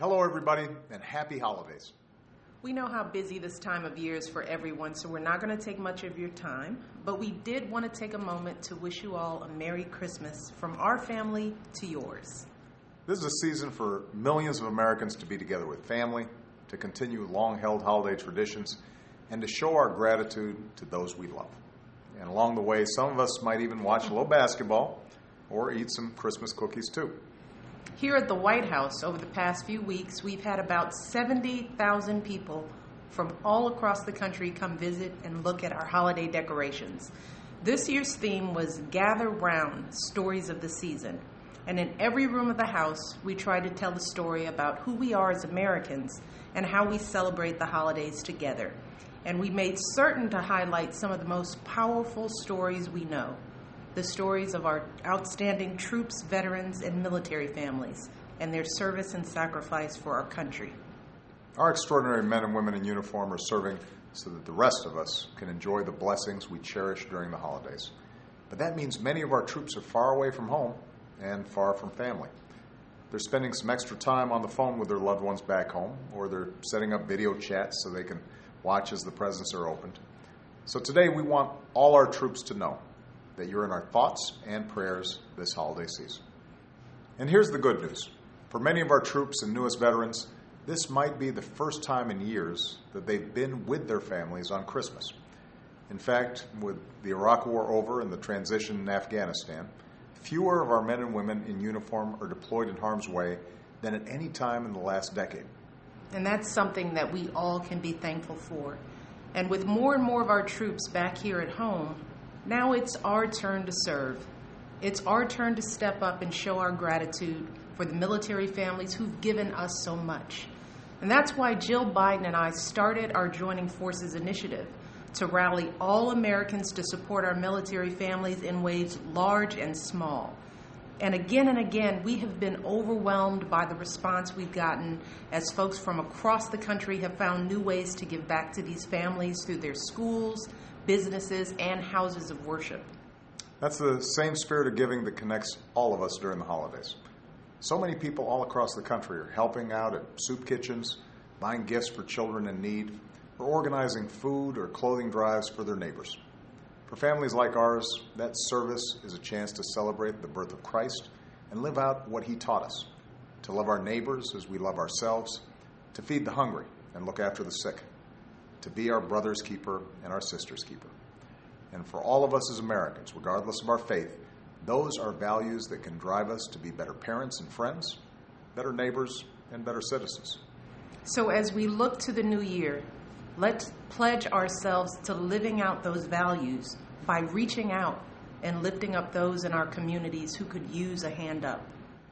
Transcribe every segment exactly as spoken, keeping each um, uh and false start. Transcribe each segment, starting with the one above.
Hello, everybody, and happy holidays. We know how busy this time of year is for everyone, so we're not going to take much of your time, but we did want to take a moment to wish you all a Merry Christmas from our family to yours. This is a season for millions of Americans to be together with family, to continue long-held holiday traditions, and to show our gratitude to those we love. And along the way, some of us might even watch a little basketball or eat some Christmas cookies too. Here at the White House, over the past few weeks, we've had about seventy thousand people from all across the country come visit and look at our holiday decorations. This year's theme was Gather Round, Stories of the Season. And in every room of the house, we tried to tell the story about who we are as Americans and how we celebrate the holidays together. And we made certain to highlight some of the most powerful stories we know. The stories of our outstanding troops, veterans, and military families, and their service and sacrifice for our country. Our extraordinary men and women in uniform are serving so that the rest of us can enjoy the blessings we cherish during the holidays. But that means many of our troops are far away from home and far from family. They're spending some extra time on the phone with their loved ones back home, or they're setting up video chats so they can watch as the presents are opened. So today we want all our troops to know that you're in our thoughts and prayers this holiday season. And here's the good news. For many of our troops and newest veterans, this might be the first time in years that they've been with their families on Christmas. In fact, with the Iraq War over and the transition in Afghanistan, fewer of our men and women in uniform are deployed in harm's way than at any time in the last decade. And that's something that we all can be thankful for. And with more and more of our troops back here at home, now it's our turn to serve. It's our turn to step up and show our gratitude for the military families who've given us so much. And that's why Jill Biden and I started our Joining Forces initiative to rally all Americans to support our military families in ways large and small. And again and again, we have been overwhelmed by the response we've gotten as folks from across the country have found new ways to give back to these families through their schools, businesses, and houses of worship. That's the same spirit of giving that connects all of us during the holidays. So many people all across the country are helping out at soup kitchens, buying gifts for children in need, or organizing food or clothing drives for their neighbors. For families like ours, that service is a chance to celebrate the birth of Christ and live out what he taught us, to love our neighbors as we love ourselves, to feed the hungry and look after the sick, to be our brother's keeper and our sister's keeper. And for all of us as Americans, regardless of our faith, those are values that can drive us to be better parents and friends, better neighbors, and better citizens. So as we look to the new year, let's pledge ourselves to living out those values by reaching out and lifting up those in our communities who could use a hand up.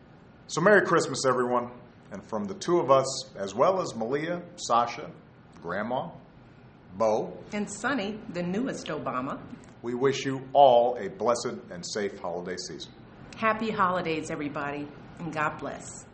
So Merry Christmas, everyone. And from the two of us, as well as Malia, Sasha, Grandma, Bo, and Sonny, the newest Obama, we wish you all a blessed and safe holiday season. Happy holidays, everybody, and God bless.